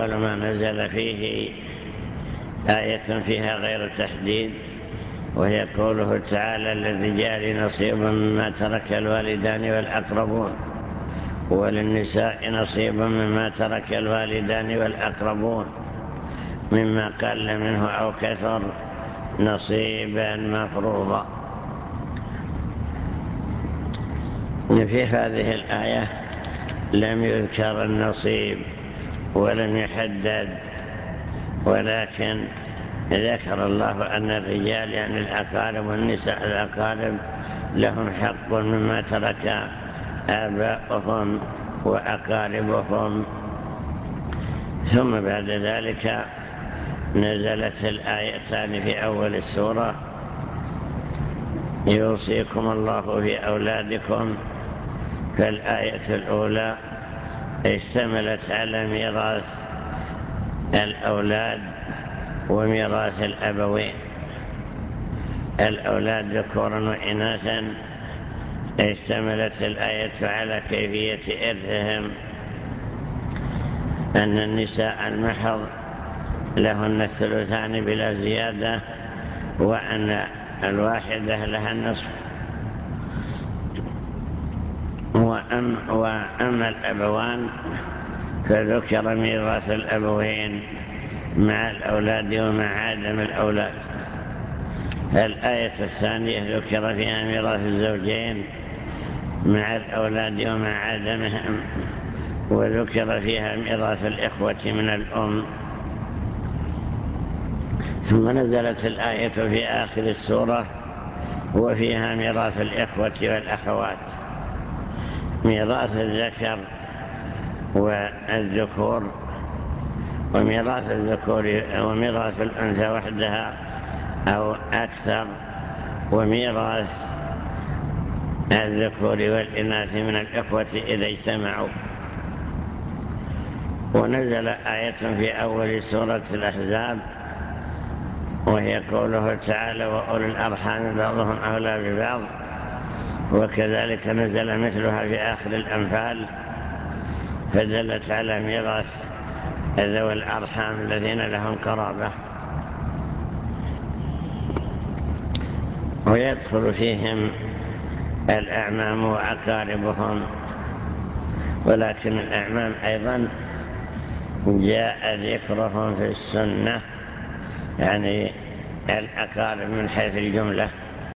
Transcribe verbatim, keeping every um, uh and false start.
أول ما نزل فيه آية فيها غير تحديد، وهي قوله تعالى: للرجال نصيب مما ترك الوالدان والأقربون، وللنساء نصيب مما ترك الوالدان والأقربون، مما قل منه أو كثر نصيبا مفروضا. في هذه الآية لم يذكر النصيب ولم يحدد، ولكن ذكر الله أن الرجال يعني الأقارب والنساء الأقارب لهم حق مما ترك آباؤهم وأقاربهم. ثم بعد ذلك نزلت الآيتان في أول السورة: يوصيكم الله في أولادكم. فالآية الأولى اشتملت على ميراث الأولاد وميراث الأبوين، الأولاد ذكورا وإناثا. اشتملت الآية على كيفية إرثهم، أن النساء المحض لهن الثلثان بلا زيادة، وأن الواحدة لها النصف. وأما الأبوان فذكر ميراث الأبوين مع الأولاد ومع عدم الأولاد. الآية الثانية ذكر فيها ميراث الزوجين مع الأولاد ومع عدمهم، وذكر فيها ميراث الإخوة من الأم. ثم نزلت الآية في آخر السورة وفيها ميراث الإخوة والأخوات، ميراث الذكر والذكور، وميراث الذكور وميراث الأنثى وحدها أو أكثر، وميراث الذكور والإناث من الإخوة إذا اجتمعوا. ونزل آية في أول سورة الأحزاب وهي قوله تعالى: وأولي الأرحام بعضهم أولى ببعض. وكذلك نزل مثلها في آخر الأنفال، فدلت على ميراث ذوي الأرحام الذين لهم قرابة، ويدخل فيهم الأعمام وأقاربهم. ولكن الأعمام أيضا جاء ذكرهم في السنة، يعني الأقارب من حيث الجملة،